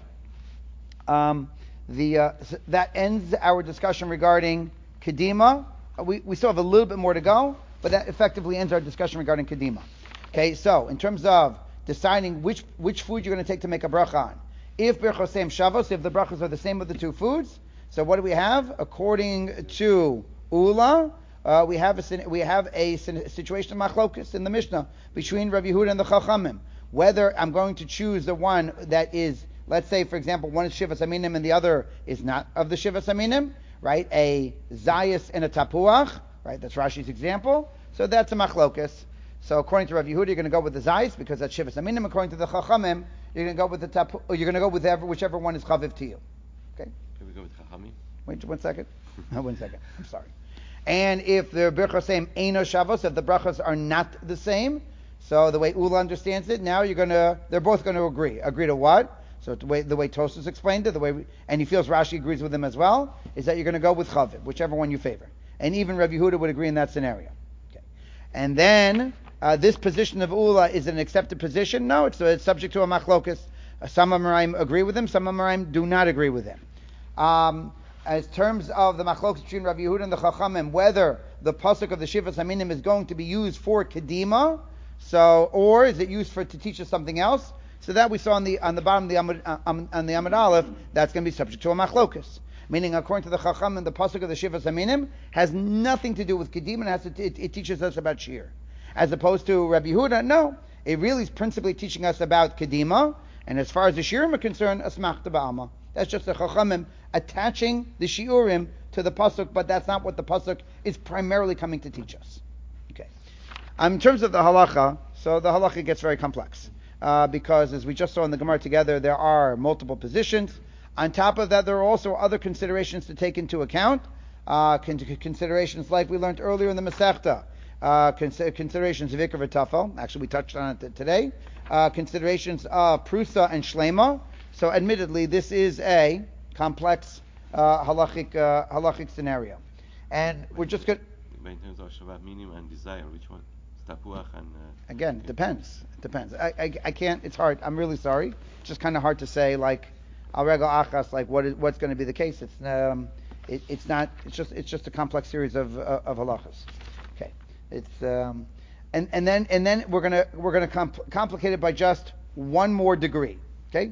S1: um, the uh, that ends our discussion regarding Kedima. We we still have a little bit more to go, but that effectively ends our discussion regarding Kedima. Okay, so in terms of deciding which which food you're going to take to make a bracha on, if berchosem shavos, if the brachas are the same with the two foods, so what do we have? According to Ula, uh, we have a we have a situation of machlokus in the Mishnah between Rabbi Yehuda and the Chachamim, whether I'm going to choose the one that is, let's say, for example, one is Shivas Aminim and the other is not of the Shivas Aminim, right? A Zayas and a Tapuach, right? That's Rashi's example. So that's a machlokus. So according to Rabbi Yehuda, you're going to go with the Zayas because that's Shivas Aminim. According to the Chachamim, you're going to go with the Tapu, or you're going to go with ever, whichever one is Chaviv to you. Okay?
S4: Can we go with Chachamim?
S1: Wait one second. one second. I'm sorry. And if the brachos same Eino Shavos, if the brachos are not the same, so the way Ula understands it, now you're gonna, they're both going to agree. Agree to what? So the way the way Tosfos explained it, the way, we, and he feels Rashi agrees with him as well, is that you're going to go with Chaviv, whichever one you favor. And even Rabbi Yehuda would agree in that scenario. Okay. And then uh, this position of Ula is an accepted position. No, it's, it's subject to a machlokus. Uh, some Amoraim agree with him, some Amoraim do not agree with him. Um, as terms of the machlokus between Rabbi Yehuda and the Chachamim, whether the pasuk of the Shivas Aminim is going to be used for Kedima, so or is it used for to teach us something else? So that we saw on the on the bottom of the Amud, uh, um, on the Amud Aleph, that's going to be subject to a machlokus. Meaning, according to the Chachamim, the pasuk of the Shivas Aminim has nothing to do with Kedima, and has to, it, it teaches us about Shir. As opposed to Rabbi Yehuda, no, it really is principally teaching us about Kedima, and as far as the Shiurim are concerned, asmachta ba'alma. That's just the Chachamim attaching the Shiurim to the pasuk, but that's not what the pasuk is primarily coming to teach us. Okay. Um, in terms of the halacha, so the halacha gets very complex uh, because, as we just saw in the Gemara together, there are multiple positions. On top of that, there are also other considerations to take into account. Uh, con- considerations like we learned earlier in the Masechta. Uh, cons- considerations of Ikar v'Tafel. Actually, we touched on it t- today. Uh, considerations of Prusa and Shlema. So, admittedly, this is a complex uh, halachic uh, halachic scenario, and we're just going.
S4: In terms of Shabbat minim and desire, which one? Tapuach and. Uh,
S1: Again, it depends. It depends. I, I I can't. It's hard. I'm really sorry. It's just kind of hard to say like al regel achas, like what is what's going to be the case. It's um it, it's not. It's just it's just a complex series of uh, of halachas. Okay. It's um and and then and then we're gonna we're gonna compl- complicate it by just one more degree. Okay.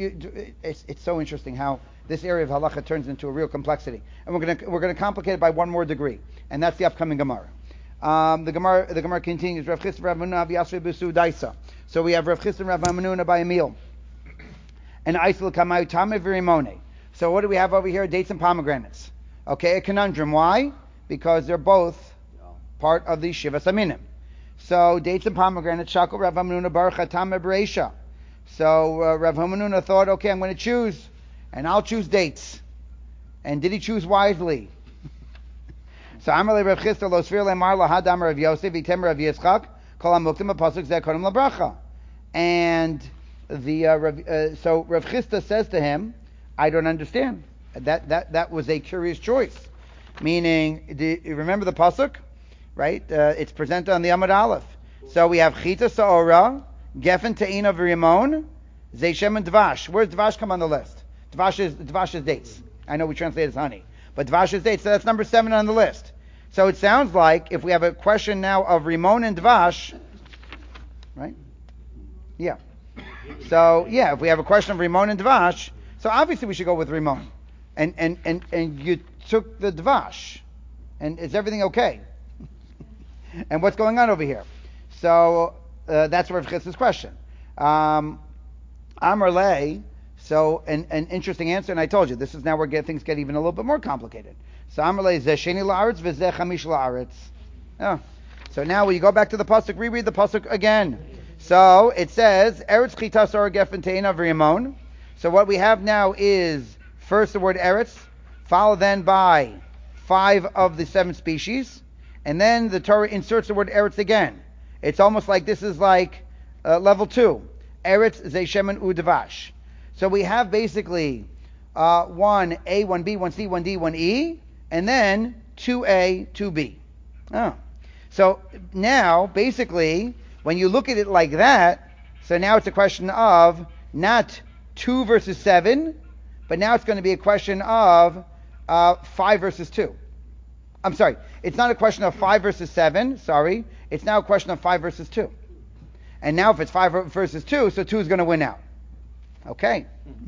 S1: It's, it's so interesting how this area of halacha turns into a real complexity, and we're going to we're going to complicate it by one more degree, and that's the upcoming Gemara. Um, the Gemara the Gemara continues. Rav Chisda Rav Menuna Aviyasre B'Su Daisa. So we have Rav Chisda Rav Menuna by a meal, and Aisel Kamayu Tame Virimone. So what do we have over here? Dates and pomegranates. Okay, a conundrum. Why? Because they're both part of the Shivas Aminim. So dates and pomegranate, shakal Rav Hamnuna Baruch Hatam Bereisha. So uh, Rav Hamnuna thought, okay, I'm going to choose, and I'll choose dates. And did he choose wisely? So Amalei Rav Chisda lo sfir le'mar lahadam Rav Yosef item Rav Yitzchak kol hamuktim pasuk zeh kodem labracha. And the uh, Rav, uh, so Rav Chisda says to him, I don't understand. That that that was a curious choice. Meaning, do you remember the pasuk, right? Uh, it's presented on the Amud Aleph. So we have Chita Sa'ora, Geffen Te'ina V'Rimon, Zeishem and Dvash. Where's Dvash come on the list? Dvash is Dvash is dates. I know we translate it as honey, but Dvash is dates. So that's number seven on the list. So it sounds like if we have a question now of Rimon and Dvash, right? Yeah. So yeah, if we have a question of Rimon and Dvash, so obviously we should go with Rimon. And and and and you took the Dvash, and is everything okay? And what's going on over here? So uh, that's Rav Chisda's question. Um, Amar Lei, so an, an interesting answer, and I told you this is now where get, things get even a little bit more complicated. So Amar Lei zeh sheni la'aretz v'zeh chamish la'aretz. Oh. So now when you go back to the pasuk, reread the pasuk again. So it says Eretz Chitas or Geffen Teina V'Rimon. So what we have now is first the word Eretz, followed then by five of the seven species, and then the Torah inserts the word Eretz again. It's almost like this is like uh, level two. Eretz Zeishem Udavash. So we have basically uh, one A, one B, one C, one D, one E, and then two A, two B. Oh. So now, basically, when you look at it like that, so now it's a question of not two versus seven, but now it's going to be a question of uh, five versus two. I'm sorry, it's not a question of five versus seven, sorry. It's now a question of five versus two. And now if it's five versus two, so two is going to win out. Okay.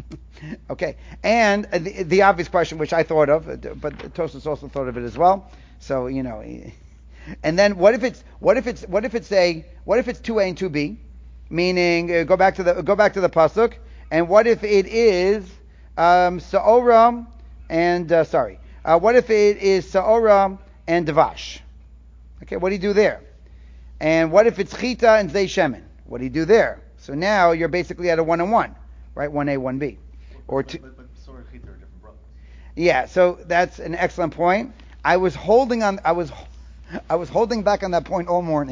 S1: Okay. And the, the obvious question, which I thought of, but Tosfos also thought of it as well. So, you know, and then what if it's, what if it's, what if it's a, what if it's two A and two B? Meaning, uh, go back to the, go back to the pasuk. And what if it is, um, Sa'ora and, uh, sorry, uh, what if it is Sa'ora and Dvash? Okay, what do you do there? And what if it's Chita and Zei Shemen? What do you do there? So now you're basically at a one and one, right? One A, one B. Or two.
S3: But, but, but Sora and Chita are different brothers.
S1: Yeah, so that's an excellent point. I was holding on, I was, I was holding back on that point all morning.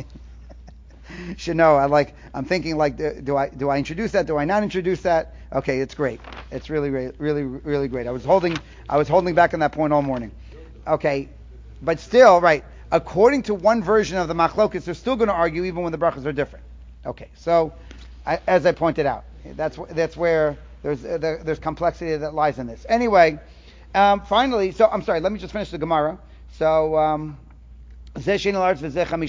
S1: Should know. I like. I'm thinking like, do I do I introduce that? Do I not introduce that? Okay, it's great. It's really, really, really, really great. I was holding. I was holding back on that point all morning. Okay, but still, right. According to one version of the machlokes, they're still going to argue even when the brachas are different. Okay, so I, as I pointed out, that's that's where there's uh, there, there's complexity that lies in this. Anyway, um, finally, so I'm sorry. Let me just finish the Gemara. So. Um, I wish we had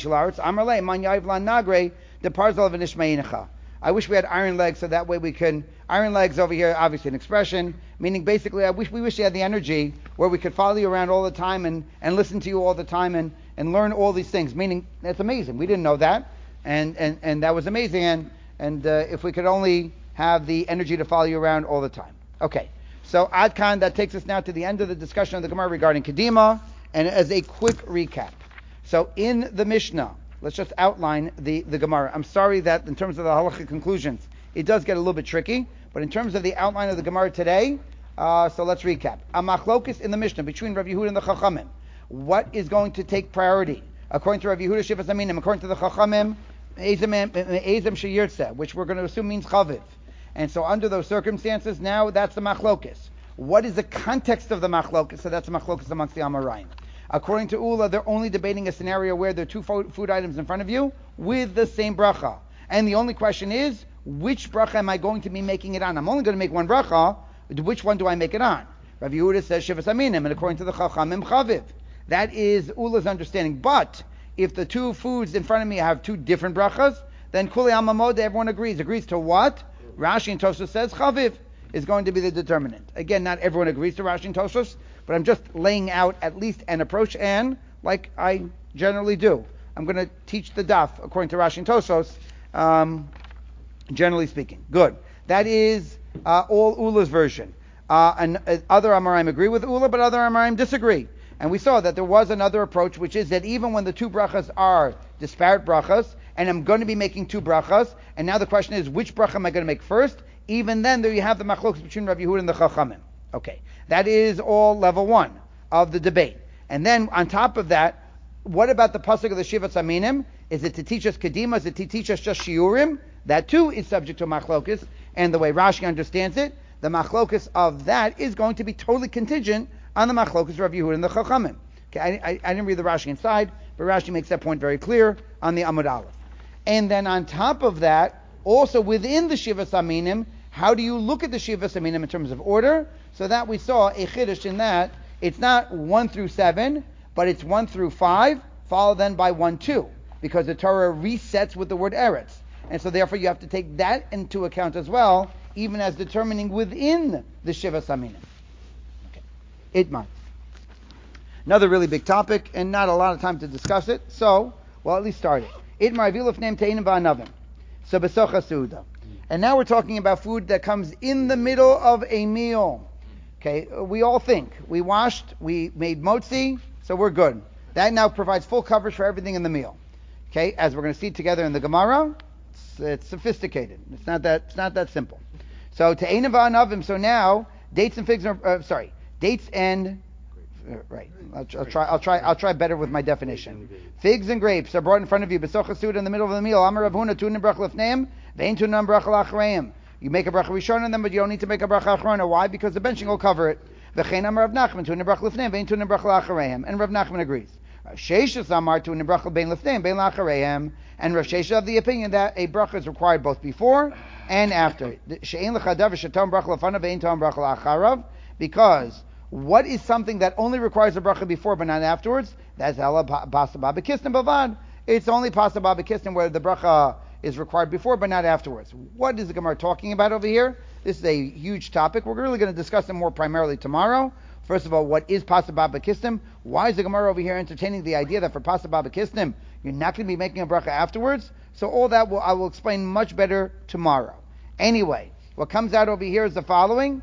S1: iron legs so that way we can, iron legs over here, obviously an expression, meaning basically I wish we wish you had the energy where we could follow you around all the time and, and listen to you all the time and, and learn all these things, meaning that's amazing. We didn't know that, and, and, and that was amazing, and, and uh, if we could only have the energy to follow you around all the time. Okay, so Adkan, that takes us now to the end of the discussion of the Gemara regarding Kedima, and as a quick recap. So in the Mishnah, let's just outline the, the Gemara. I'm sorry that in terms of the halachic conclusions, it does get a little bit tricky, but in terms of the outline of the Gemara today, uh, so let's recap. A machlokes in the Mishnah between Rav Yehuda and the Chachamim. What is going to take priority? According to Rav Yehuda, Shivas Aminim. According to the Chachamim, Ezem Sheyirtzeh, which we're going to assume means Chaviv. And so under those circumstances, now that's the machlokes. What is the context of the machlokes? So that's the machlokes amongst the Amoraim. According to Ula, they're only debating a scenario where there are two fo- food items in front of you with the same bracha. And the only question is, which bracha am I going to be making it on? I'm only going to make one bracha. Which one do I make it on? Rav Yehuda says Shivas Aminim, and according to the Chachamim, Chaviv. That is Ula's understanding. But if the two foods in front of me have two different brachas, then Kuli Amamoda, everyone agrees. Agrees to what? Rashi and Tosfos says Chaviv is going to be the determinant. Again, not everyone agrees to Rashi and Tosfos, but I'm just laying out at least an approach, and like I generally do, I'm going to teach the daf according to Rashi and Tosfos, um, generally speaking. Good. That is uh, all Ula's version. Uh, and uh, other Amoraim agree with Ula, but other Amoraim disagree. And we saw that there was another approach, which is that even when the two brachas are disparate brachas, and I'm going to be making two brachas, and now the question is, which bracha am I going to make first? Even then, there you have the machlokas between Rav Yehuda and the Chachamim. Okay, that is all level one of the debate. And then on top of that, what about the pasuk of the Shivas Aminim? Is it to teach us Kedima? Is it to teach us just Shiurim? That too is subject to machlokas. And the way Rashi understands it, the machlokas of that is going to be totally contingent on the machlokas of Rav Yehuda and the Chachamim. Okay, I, I, I didn't read the Rashi inside, but Rashi makes that point very clear on the Amud Aleph. And then on top of that, also within the Shivas Aminim, how do you look at the Shivas Aminim in terms of order? So that we saw a chiddush in that it's not one through seven, but it's one through five, followed then by one, two, because the Torah resets with the word Eretz. And so therefore you have to take that into account as well, even as determining within the Shivas Aminim. Okay. Itmar. Another really big topic, and not a lot of time to discuss it, so well at least start it. Itmar aviluf name teinim va'anavim. So besocha seuda. And now we're talking about food that comes in the middle of a meal. Okay, we all think we washed, we made motzi, so we're good. That now provides full coverage for everything in the meal. Okay, as we're going to see together in the Gemara, it's, it's sophisticated. It's not that it's not that simple. So te'enim va'anavim. So now dates and figs are uh, sorry, dates and uh, right. I'll, I'll try. I'll try. I'll try better with my definition. Figs and grapes are brought in front of you. Besocha seuda in the middle of the meal. Amar Rav Huna tunim bracha lefneim, ve'ein tunim bracha la'achreim. You make a bracha rishon on them, but you don't need to make a bracha achrona. Why? Because the benching will cover it. V'chein amar Rav Nachman tunim bracha lefneim, ve'ein tunim bracha la'achreim. And Rav Nachman agrees. Rav Sheshes amar tunim bracha bein lefneim, bein la'achreim. And Rav Sheshes of the opinion that a bracha is required both before and after. She'ein l'chadav v'shatam bracha lefanav, ve'ein tam bracha la'acharav. Because what is something that only requires a bracha before but not afterwards? That's ela pasa b'kisnim bavad. It's only pasa b'kisnim where the bracha is required before but not afterwards. What is the Gemara talking about over here? This is a huge topic. We're really going to discuss it more primarily tomorrow. First of all, what is pasa b'kisnim? Why is the Gemara over here entertaining the idea that for pasa b'kisnim you're not going to be making a bracha afterwards? So all that will, I will explain much better tomorrow. Anyway, what comes out over here is the following: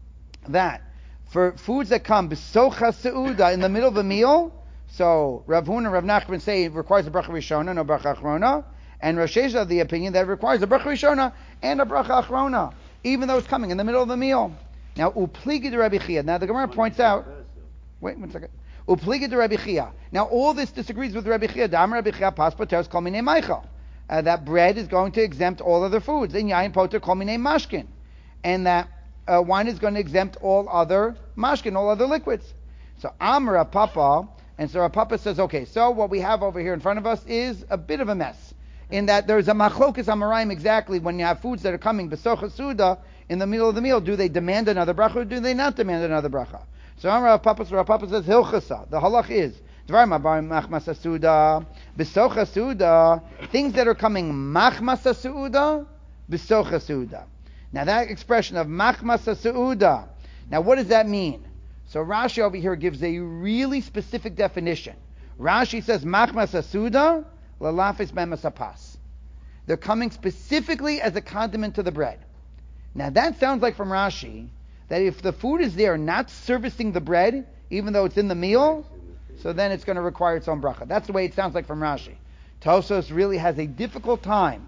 S1: that for foods that come b'socha seuda in the middle of a meal, so Rav Huna and Rav Nachman say it requires a bracha rishona, no bracha achrona, and Rav Sheshes of the opinion that it requires a bracha rishona and a bracha achrona, even though it's coming in the middle of the meal. Now, upligi de Rabbi Chia. Now the Gemara points out. Wait one second. Upligi de Rabbi Chia. Now all this disagrees with Rabbi Chia. Dam Rabbi Chia pas poteres kol minei meichel. That bread is going to exempt all other foods. In yain poter kol minei mashkin, and that Uh, wine is going to exempt all other mashkin, all other liquids. So Amar Rav Papa, and so Rav Papa says, okay, so what we have over here in front of us is a bit of a mess, in that there's a machlokas amarayim exactly when you have foods that are coming besocha seuda in the middle of the meal. Do they demand another bracha or do they not demand another bracha? So Amar Rav Papa, so Rav Papa says hilchasa. The halach is dvar mabar machmasa seuda besocha seuda, things that are coming machmasa seuda besocha seuda. Now that expression of machmasa seuda, now what does that mean? So Rashi over here gives a really specific definition. Rashi says machmasa seuda lalafis b'masapas. They're coming specifically as a condiment to the bread. Now that sounds like from Rashi that if the food is there not servicing the bread, even though it's in the meal, so then it's going to require its own bracha. That's the way it sounds like from Rashi. Tosfos really has a difficult time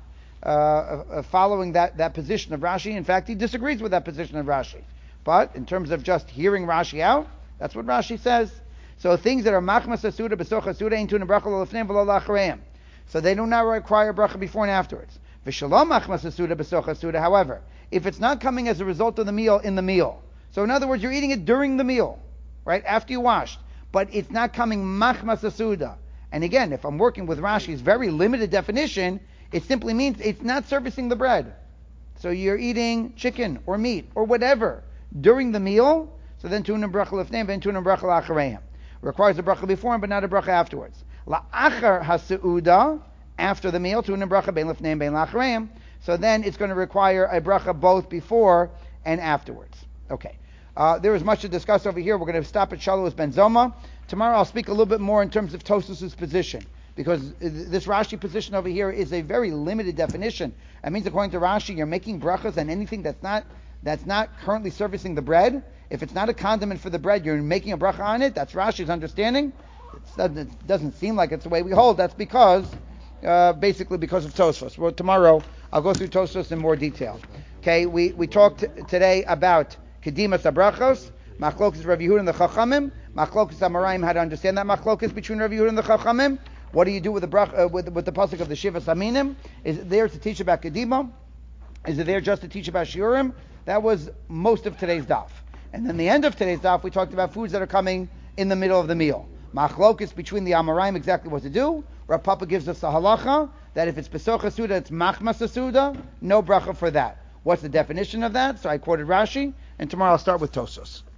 S1: Uh, uh, following that, that position of Rashi. In fact, he disagrees with that position of Rashi. But in terms of just hearing Rashi out, that's what Rashi says. So things that are machmas asuda besocha asuda ain't tuna bracha lefneim v'lo la'achreim. So they do not require bracha before and afterwards. V'shalom machmas asuda besocha asuda. However, if it's not coming as a result of the meal in the meal, so in other words, you're eating it during the meal, right after you washed, but it's not coming machmas asuda. And again, if I'm working with Rashi's very limited definition, it simply means it's not servicing the bread. So you're eating chicken or meat or whatever during the meal. So then tunim bracha lefneim, then tunim bracha la'achareim. Requires a bracha before, but not a bracha afterwards. La'achar haseuda, after the meal, tunim bracha bein lefneim, bein la'achareim. So then it's going to require a bracha both before and afterwards. Okay. Uh, there is much to discuss over here. We're going to stop at Shalos ben Zoma. Tomorrow I'll speak a little bit more in terms of Tosfos' position, because this Rashi position over here is a very limited definition. That means according to Rashi, you're making brachas on anything that's not that's not currently servicing the bread, if it's not a condiment for the bread, you're making a bracha on it, that's Rashi's understanding. It doesn't, it doesn't seem like it's the way we hold. That's because, uh, basically because of Tosfos. Well, tomorrow I'll go through Tosfos in more detail. Okay, we, we talked t- today about Kedimas Abrachos, Machlokas Rav Yehuda and the Chachamim, Machlokas Amarayim, how to understand that Machlokas between Rav Yehuda and the Chachamim. What do you do with the brach, uh, with, with the pasuk of the Shiva Saminim? Is it there to teach about Kedima? Is it there just to teach about Shiurim? That was most of today's daf. And then the end of today's daf, we talked about foods that are coming in the middle of the meal. Machlokis between the Amoraim, exactly what to do. Rav Papa gives us a halacha that if it's Pesocha Suda, it's Machmas Suda, no bracha for that. What's the definition of that? So I quoted Rashi, and tomorrow I'll start with Tosos.